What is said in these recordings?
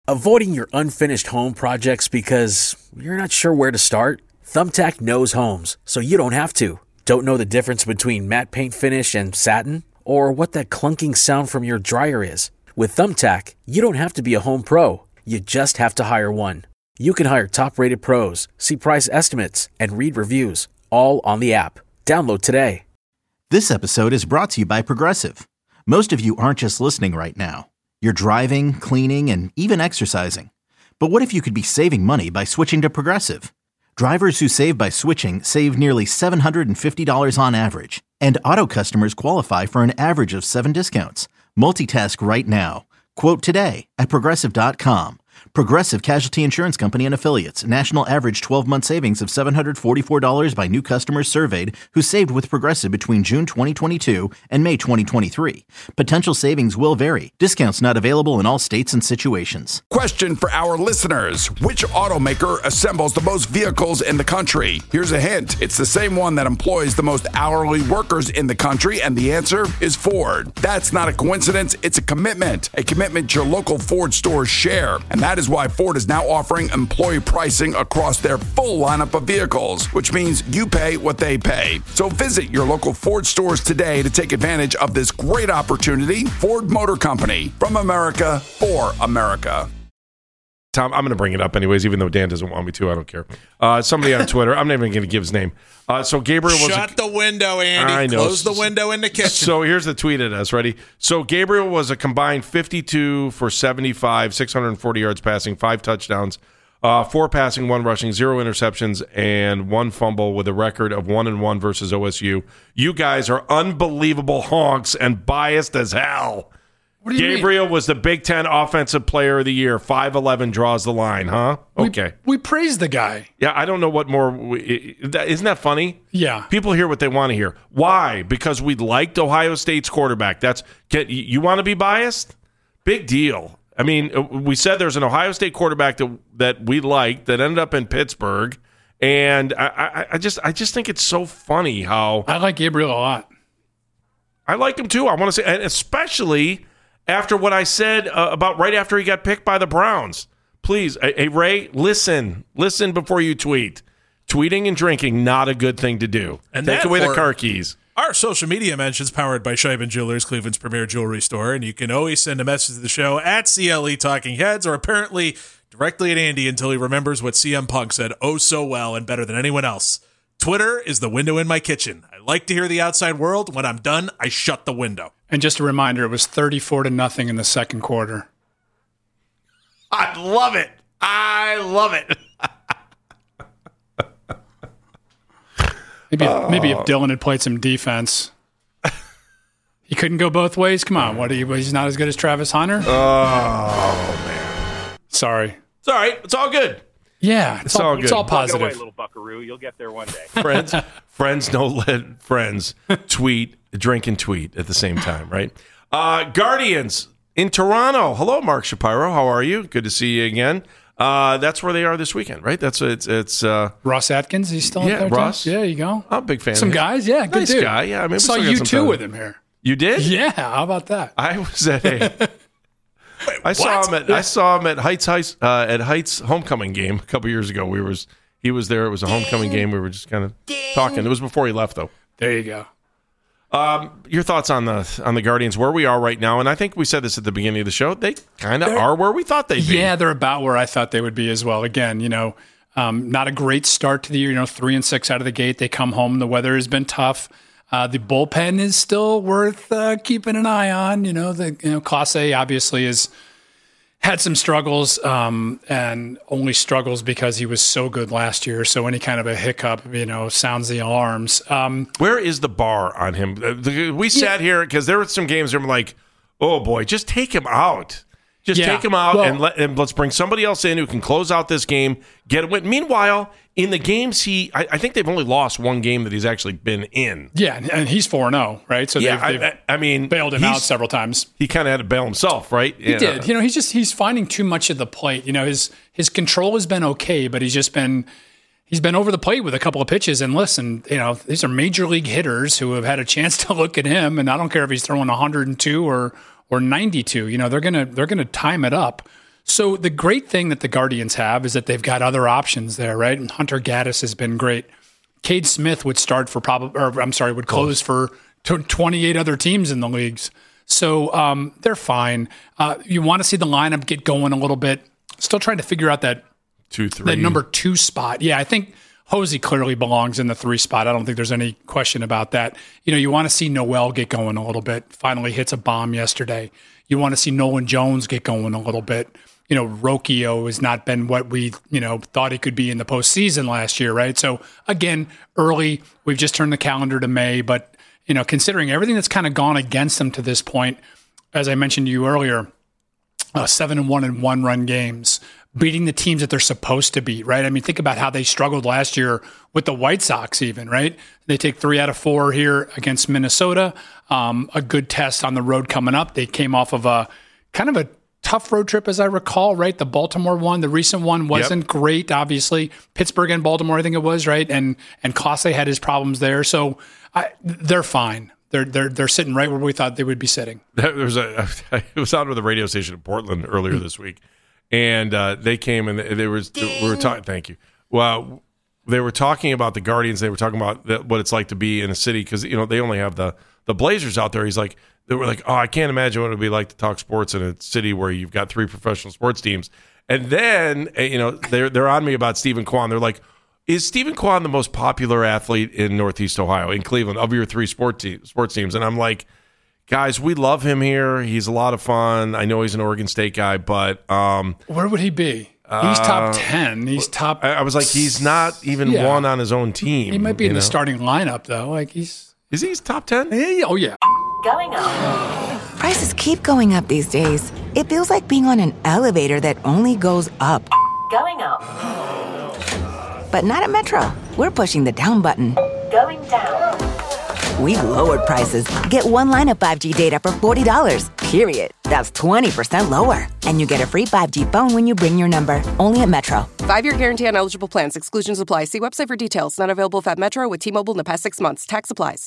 Avoiding your unfinished home projects because you're not sure where to start? Thumbtack knows homes, so you don't have to. Don't know the difference between matte paint finish and satin? Or what that clunking sound from your dryer is? With Thumbtack, you don't have to be a home pro. You just have to hire one. You can hire top-rated pros, see price estimates, and read reviews, all on the app. Download today. This episode is brought to you by Progressive. Most of you aren't just listening right now. You're driving, cleaning, and even exercising. But what if you could be saving money by switching to Progressive? Drivers who save by switching save nearly $750 on average. And auto customers qualify for an average of 7 discounts. Multitask right now. Quote today at Progressive.com. Progressive Casualty Insurance Company and Affiliates. National average 12-month savings of $744 by new customers surveyed who saved with Progressive between June 2022 and May 2023. Potential savings will vary. Discounts not available in all states and situations. Question for our listeners. Which automaker assembles the most vehicles in the country? Here's a hint. It's the same one that employs the most hourly workers in the country, and the answer is Ford. That's not a coincidence. It's a commitment your local Ford stores share. And that is why Ford is now offering employee pricing across their full lineup of vehicles, which means you pay what they pay. So visit your local Ford stores today to take advantage of this great opportunity. Ford Motor Company, from America for America. Tom, I'm going to bring it up anyways, even though Dan doesn't want me to. I don't care. Somebody on Twitter, I'm not even going to give his name. So Gabriel was... Shut the window, Andy. I know. Close the window in the kitchen. So here's the tweet at us. Ready? So Gabriel was a combined 52 for 75, 640 yards passing, 5 touchdowns, 4 passing, 1 rushing, 0 interceptions, and 1 fumble with a record of 1-1 versus OSU. You guys are unbelievable honks and biased as hell. What do you Gabriel mean? was the Big Ten Offensive Player of the Year. 5'11" draws the line, huh? Okay. We praised the guy. Yeah, I don't know what more. Isn't that funny? Yeah. People hear what they want to hear. Why? Because we liked Ohio State's quarterback. You want to be biased? Big deal. I mean, we said there's an Ohio State quarterback that we liked that ended up in Pittsburgh, and I just think it's so funny how I like Gabriel a lot. I like him too. I want to say, and especially after what I said about right after he got picked by the Browns. Please, hey, Ray, listen before you tweet. Tweeting and drinking, not a good thing to do. And take away the car keys. Our social media mentions powered by Scheiben Jewelers, Cleveland's premier jewelry store. And you can always send a message to the show at CLE Talking Heads, or apparently directly at Andy until he remembers what CM Punk said oh so well and better than anyone else. Twitter is the window in my kitchen. I like to hear the outside world. When I'm done, I shut the window. And just a reminder, it was 34-0 in the second quarter. I love it. Maybe if Dylan had played some defense. He couldn't go both ways? Come on, he's not as good as Travis Hunter? Oh, man. Sorry. It's all right. It's all good. Yeah, it's all good. It's all positive. Get away, little buckaroo. You'll get there one day. Friends don't let friends tweet, drink, and tweet at the same time, right? Guardians in Toronto. Hello, Mark Shapiro. How are you? Good to see you again. That's where they are this weekend, right? It's Ross Atkins. He's still there. Ross. Too? Yeah, there you go. I'm a big fan. Some of him. Guys, yeah, good nice dude. Guy. Yeah, I mean, saw you too with him here. You did? Yeah. How about that? I was at I saw him at Heights homecoming game a couple years ago. He was there. It was a homecoming game. We were just kind of talking. It was before he left, though. There you go. Your thoughts on the Guardians, where we are right now? And I think we said this at the beginning of the show. They kind of are where we thought they'd be. Yeah, they're about where I thought they would be as well. Again, not a great start to the year. 3-6 out of the gate. They come home. The weather has been tough. The bullpen is still worth keeping an eye on. Class A obviously has had some struggles, and only struggles because he was so good last year. So any kind of a hiccup, sounds the alarms. Where is the bar on him? We sat here because there were some games where I'm like, oh boy, just take him out. Take him out and let's bring somebody else in who can close out this game, get a win. Meanwhile, in the games I think they've only lost one game that he's actually been in. Yeah, and he's 4-0, right? So they've bailed him out several times. He kind of had to bail himself, right? He did. He's finding too much of the plate. His control has been okay, but he's been over the plate with a couple of pitches. And listen, these are major league hitters who have had a chance to look at him, and I don't care if he's throwing 102 or 92. They're gonna time it up. So the great thing that the Guardians have is that they've got other options there, right? And Hunter Gaddis has been great. Cade Smith would would close for 28 other teams in the leagues. So they're fine. You want to see the lineup get going a little bit. Still trying to figure out that 2-3. That number 2 spot. Yeah, I think Hosey clearly belongs in the 3 spot. I don't think there's any question about that. You want to see Noel get going a little bit. Finally hits a bomb yesterday. You want to see Nolan Jones get going a little bit. Rocchio has not been what we, thought he could be in the postseason last year, right? So again, early, we've just turned the calendar to May, but, considering everything that's kind of gone against them to this point, as I mentioned to you earlier, 7-1 and 1-run games, beating the teams that they're supposed to beat, right? I mean, think about how they struggled last year with the White Sox even, right? They take 3 out of 4 here against Minnesota, a good test on the road coming up. They came off of a kind of a tough road trip, as I recall, right? The Baltimore one, the recent one wasn't great, obviously. Pittsburgh and Baltimore, I think it was, right? And Clase had his problems there. So they're fine. They're sitting right where we thought they would be sitting. I was out with the radio station in Portland earlier this week, and they came and we were talking. Thank you. Well, they were talking about the Guardians. They were talking about what it's like to be in a city because they only have the Blazers out there. They were like, oh, I can't imagine what it would be like to talk sports in a city where you've got 3 professional sports teams. And then they're on me about Stephen Kwan. They're like, is Stephen Kwan the most popular athlete in Northeast Ohio, in Cleveland, of your 3 sports teams? And I'm like, guys, we love him here. He's a lot of fun. I know he's an Oregon State guy, but where would he be? He's top 10. He's top. I was like, he's not even one on his own team. He might be in the starting lineup though. Like he's top 10. Oh yeah. Going up. Prices keep going up these days. It feels like being on an elevator that only goes up. Going up. But not at Metro. We're pushing the down button. Going down. We've lowered prices. Get one line of 5G data for $40, period. That's 20% lower. And you get a free 5G phone when you bring your number. Only at Metro. 5-year guarantee on eligible plans. Exclusions apply. See website for details. Not available at Metro with T-Mobile in the past 6 months. Tax applies.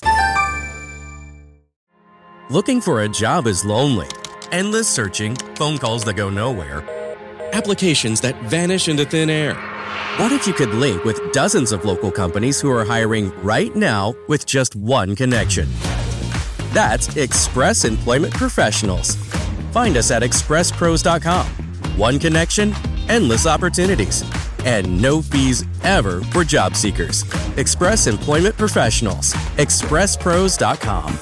Looking for a job is lonely. Endless searching, phone calls that go nowhere, applications that vanish into thin air. What if you could link with dozens of local companies who are hiring right now with just one connection? That's Express Employment Professionals. Find us at expresspros.com. One connection, endless opportunities, and no fees ever for job seekers. Express Employment Professionals. expresspros.com.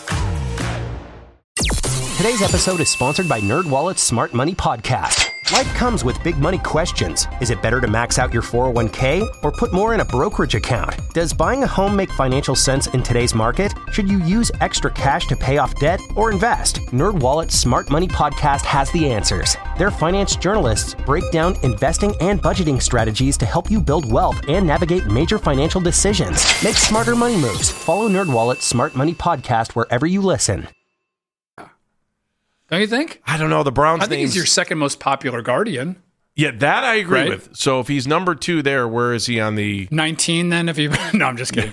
Today's episode is sponsored by NerdWallet's Smart Money Podcast. Life comes with big money questions. Is it better to max out your 401k or put more in a brokerage account? Does buying a home make financial sense in today's market? Should you use extra cash to pay off debt or invest? NerdWallet's Smart Money Podcast has the answers. Their finance journalists break down investing and budgeting strategies to help you build wealth and navigate major financial decisions. Make smarter money moves. Follow NerdWallet's Smart Money Podcast wherever you listen. Don't you think? I don't know. The Browns. I think he's your second most popular Guardian. Yeah, that I agree with. So if he's number 2 there, where is he on the 19 then? If you no, I'm just kidding.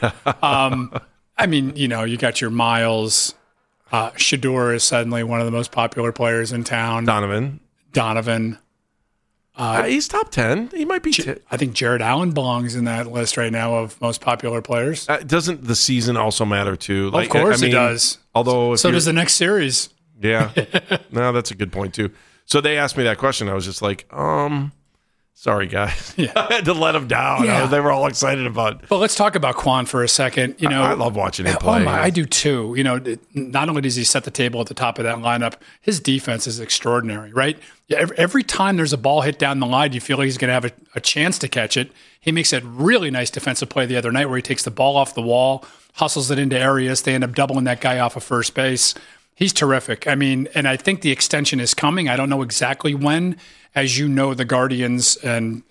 I mean, you got your Miles. Shador is suddenly one of the most popular players in town. Donovan. He's top 10. He might be. I think Jared Allen belongs in that list right now of most popular players. Doesn't the season also matter too? Of course it does. Although, so does the next series. Yeah. No, that's a good point, too. So they asked me that question. I was just like, sorry, guys. Yeah. I had to let them down. Yeah. They were all excited about. But let's talk about Quan for a second. I love watching him play. I do, too. Not only does he set the table at the top of that lineup, his defense is extraordinary, right? Every time there's a ball hit down the line, you feel like he's going to have a chance to catch it. He makes a really nice defensive play the other night where he takes the ball off the wall, hustles it into areas. They end up doubling that guy off of first base. He's terrific. I mean, and I think the extension is coming. I don't know exactly when. As you know, the Guardians and,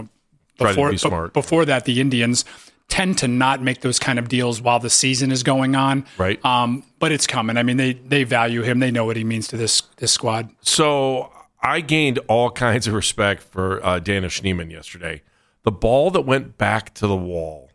before that, the Indians tend to not make those kind of deals while the season is going on. Right. But it's coming. I mean, they value him. They know what he means to this squad. So I gained all kinds of respect for Dana Schneemann yesterday. The ball that went back to the wall,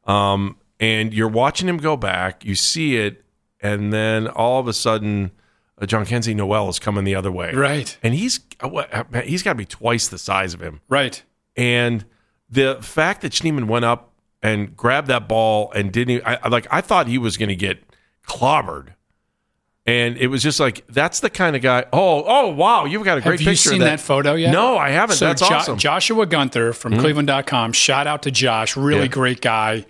and you're watching him go back, you see it, and then all of a sudden Jhonkensy Noel is coming the other way. Right. And he's got to be twice the size of him. Right. And the fact that Schneemann went up and grabbed that ball and didn't, I thought he was going to get clobbered. And it was just like, that's the kind of guy. Oh, wow. You've got a great picture of that. Have you seen that photo yet? No, I haven't. So that's awesome. Joshua Gunther from Cleveland.com, shout out to Josh, really great guy,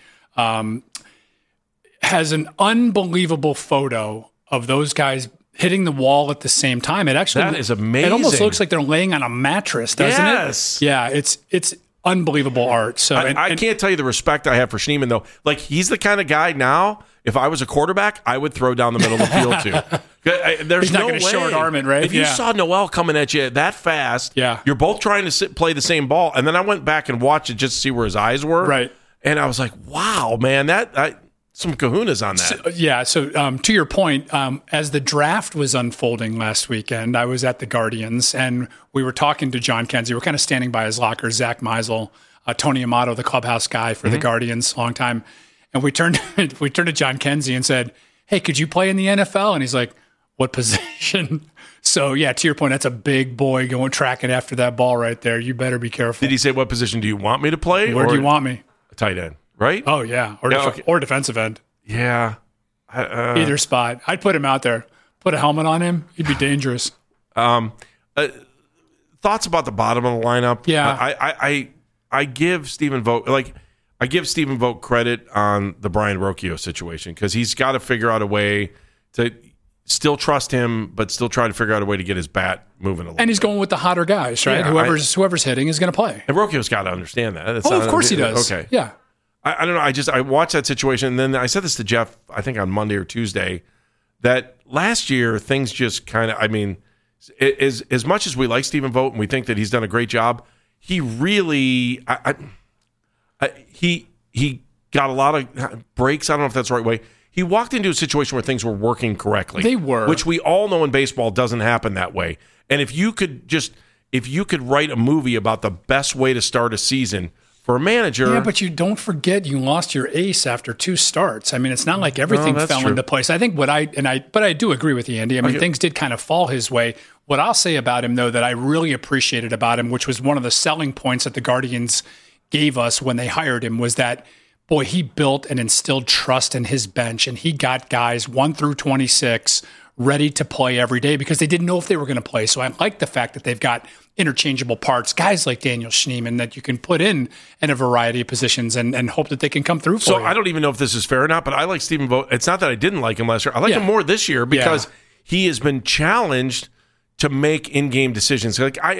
has an unbelievable photo of those guys hitting the wall at the same time. That is amazing. It almost looks like they're laying on a mattress, doesn't it? Yeah, it's unbelievable art. So I can't tell you the respect I have for Schneemann, though. Like, he's the kind of guy now, if I was a quarterback, I would throw down the middle of the field too. There's he's not no going to way. short arm it, right? If you saw Noel coming at you that fast, you're both trying to play the same ball. And then I went back and watched it just to see where his eyes were. Right. And I was like, wow, man, some kahunas on that. So to your point, as the draft was unfolding last weekend, I was at the Guardians, and we were talking to Jhonkensy. We're kind of standing by his locker, Zach Meisel, Tony Amato, the clubhouse guy for the Guardians, long time. And we turned to Jhonkensy and said, hey, could you play in the NFL? And he's like, what position? So, yeah, to your point, that's a big boy tracking after that ball right there. You better be careful. Did he say, what position do you want me to play? Where do you want me? A tight end, right? Oh, yeah. Or defensive end. Yeah. Either spot. I'd put him out there. Put a helmet on him. He'd be dangerous. Thoughts about the bottom of the lineup? Yeah. I give Stephen Vogt credit on the Brian Rocchio situation, because he's got to figure out a way to still trust him, but still try to figure out a way to get his bat moving a little. And he's going with the hotter guys, right? Yeah, whoever's hitting is going to play. And Rocchio's got to understand that. Of course he does. Okay. Yeah. I don't know. I watched that situation, and then I said this to Jeff, I think on Monday or Tuesday, that last year things just kind of, as much as we like Stephen Vogt and we think that he's done a great job, he really, he got a lot of breaks. I don't know if that's the right way. He walked into a situation where things were working correctly. They were. Which we all know in baseball doesn't happen that way. And if you could write a movie about the best way to start a season for a manager. Yeah, but you don't forget you lost your ace after 2 starts. It's not like everything fell into place. I think but I do agree with you, Andy. Things did kind of fall his way. What I'll say about him, though, that I really appreciated about him, which was one of the selling points that the Guardians gave us when they hired him, was that, boy, he built and instilled trust in his bench, and he got guys 1 through 26 ready to play every day because they didn't know if they were going to play. So I like the fact that they've got interchangeable parts, guys like Daniel Schneemann that you can put in a variety of positions and hope that they can come through for you. So I don't even know if this is fair or not, but I like Stephen Vogt. It's not that I didn't like him last year. I like him more this year because he has been challenged to make in-game decisions.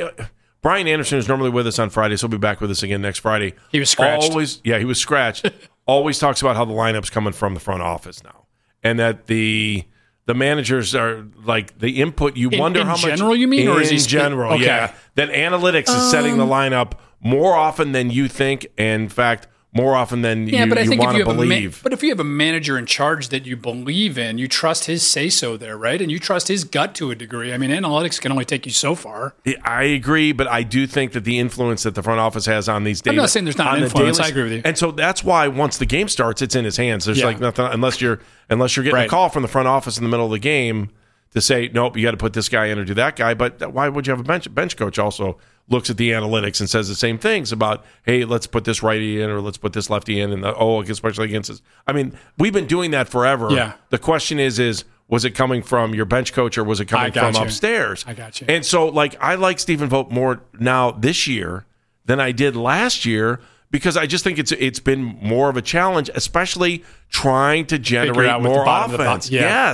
Brian Anderson is normally with us on Fridays. He'll be back with us again next Friday. He was scratched. He was scratched. Always talks about how the lineup's coming from the front office now, and that the managers are like the input. You wonder how much in general you mean, or is he general? Okay. Yeah, that analytics is setting the lineup more often than you think, and in fact, more often than you want to believe. But if you have a manager in charge that you believe in, you trust his say-so there, right? And you trust his gut to a degree. Analytics can only take you so far. I agree, but I do think that the influence that the front office has on these days. I'm not saying there's not an influence. I agree with you. And so that's why once the game starts, it's in his hands. There's like nothing unless you're getting a call from the front office in the middle of the game to say, nope, you got to put this guy in or do that guy. But why would you have a bench coach also looks at the analytics and says the same things about, hey, let's put this righty in or let's put this lefty in, and especially against us. We've been doing that forever. Yeah. The question is was it coming from your bench coach or was it coming from upstairs? I got you. And so, I like Stephen Vogt more now this year than I did last year because I just think it's been more of a challenge, especially trying to generate more offense.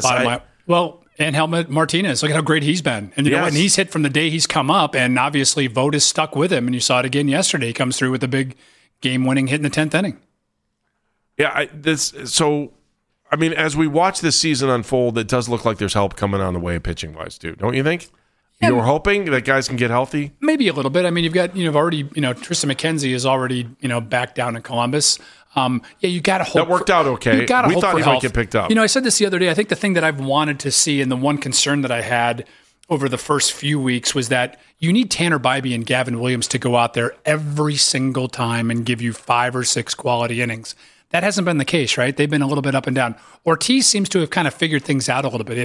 And Helmut Martinez, look at how great he's been. And and he's hit from the day he's come up, and obviously Vogt is stuck with him. And you saw it again yesterday. He comes through with a big game-winning hit in the 10th inning. Yeah, as we watch this season unfold, it does look like there's help coming on the way pitching-wise, too. Don't you think? You were hoping that guys can get healthy? Maybe a little bit. You've got, Tristan McKenzie is already, back down in Columbus. You got to hope. That worked out okay. You gotta we hope thought for he health. might get picked up. I said this the other day. I think the thing that I've wanted to see and the one concern that I had over the first few weeks was that you need Tanner Bybee and Gavin Williams to go out there every single time and give you 5 or 6 quality innings. That hasn't been the case, right? They've been a little bit up and down. Ortiz seems to have kind of figured things out a little bit.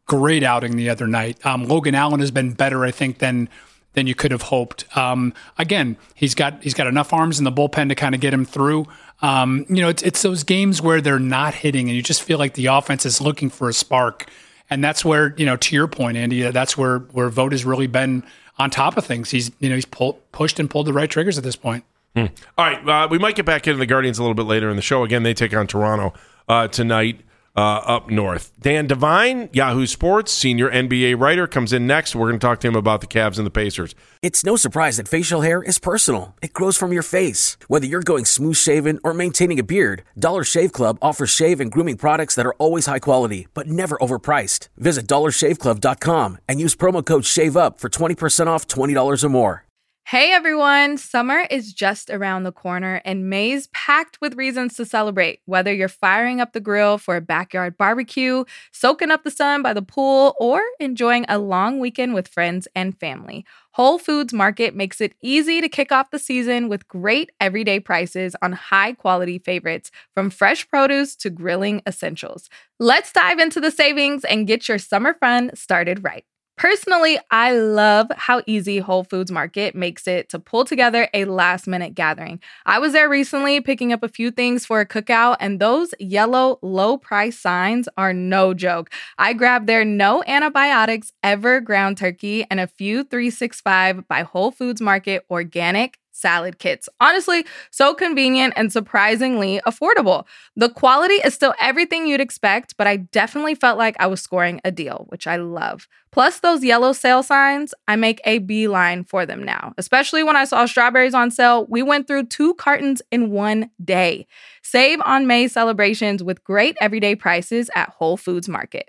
great outing the other night. Logan Allen has been better, I think, than you could have hoped. Again, he's got enough arms in the bullpen to kind of get him through. It's those games where they're not hitting and you just feel like the offense is looking for a spark. And that's where, to your point, Andy, that's where Vogt has really been on top of things. He's pushed and pulled the right triggers at this point. All right, we might get back into the Guardians a little bit later in the show. Again, they take on Toronto tonight up north. Dan Devine, Yahoo Sports, senior NBA writer, comes in next. We're going to talk to him about the Cavs and the Pacers. It's no surprise that facial hair is personal. It grows from your face. Whether you're going smooth shaven or maintaining a beard, Dollar Shave Club offers shave and grooming products that are always high quality, but never overpriced. Visit dollarshaveclub.com and use promo code SHAVEUP for 20% off $20 or more. Hey everyone, summer is just around the corner and May's packed with reasons to celebrate. Whether you're firing up the grill for a backyard barbecue, soaking up the sun by the pool, or enjoying a long weekend with friends and family, Whole Foods Market makes it easy to kick off the season with great everyday prices on high-quality favorites, from fresh produce to grilling essentials. Let's dive into the savings and get your summer fun started right. Personally, I love how easy Whole Foods Market makes it to pull together a last-minute gathering. I was there recently picking up a few things for a cookout, and those yellow low-price signs are no joke. I grabbed their no antibiotics ever ground turkey and a few 365 by Whole Foods Market organic salad kits. Honestly, so convenient and surprisingly affordable. The quality is still everything you'd expect, but I definitely felt like I was scoring a deal, which I love. Plus those yellow sale signs, I make a beeline for them now. Especially when I saw strawberries on sale, we went through 2 cartons in one day. Save on May celebrations with great everyday prices at Whole Foods Market.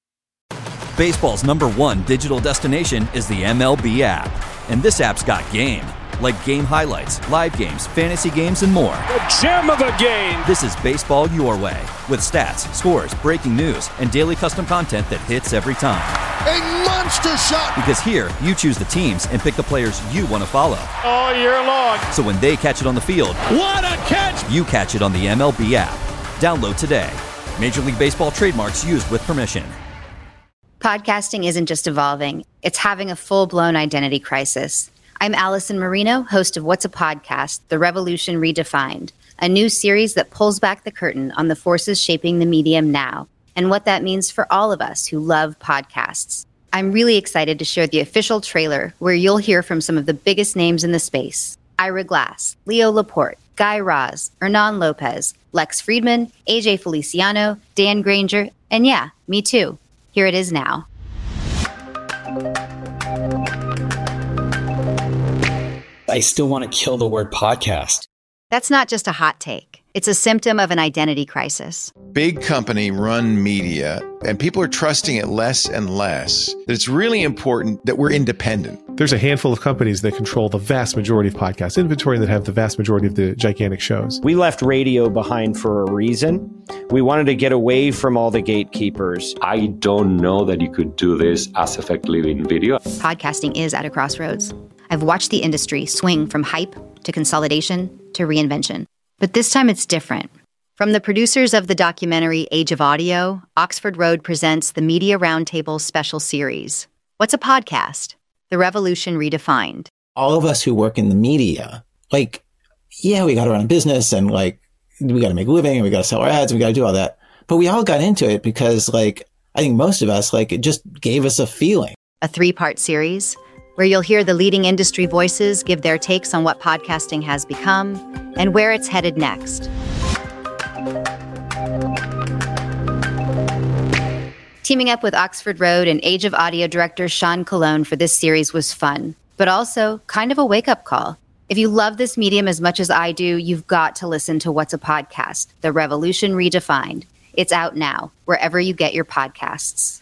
Baseball's #1 digital destination is the MLB app. And this app's got game. Like game highlights, live games, fantasy games, and more. The gem of the game! This is baseball your way, with stats, scores, breaking news, and daily custom content that hits every time. A monster shot! Because here, you choose the teams and pick the players you want to follow. All year long. So when they catch it on the field, what a catch! You catch it on the MLB app. Download today. Major League Baseball trademarks used with permission. Podcasting isn't just evolving, it's having a full-blown identity crisis. I'm Allison Marino, host of What's a Podcast? The Revolution Redefined, a new series that pulls back the curtain on the forces shaping the medium now and what that means for all of us who love podcasts. I'm really excited to share the official trailer where you'll hear from some of the biggest names in the space. Ira Glass, Leo Laporte, Guy Raz, Hernan Lopez, Lex Friedman, AJ Feliciano, Dan Granger, and yeah, me too. Here it is now. I still want to kill the word podcast. That's not just a hot take. It's a symptom of an identity crisis. Big company run media, and people are trusting it less and less. It's really important that we're independent. There's a handful of companies that control the vast majority of podcast inventory and that have the vast majority of the gigantic shows. We left radio behind for a reason. We wanted to get away from all the gatekeepers. I don't know that you could do this as effectively in video. Podcasting is at a crossroads. I've watched the industry swing from hype to consolidation to reinvention. But this time it's different. From the producers of the documentary Age of Audio, Oxford Road presents the Media Roundtable special series. What's a podcast? The Revolution Redefined. All of us who work in the media, we got to run a business and we got to make a living and we got to sell our ads and we got to do all that. But we all got into it because I think most of us, it just gave us a feeling. A 3-part series where you'll hear the leading industry voices give their takes on what podcasting has become and where it's headed next. Teaming up with Oxford Road and Age of Audio director Sean Colon for this series was fun, but also kind of a wake-up call. If you love this medium as much as I do, you've got to listen to What's a Podcast? The Revolution Redefined. It's out now, wherever you get your podcasts.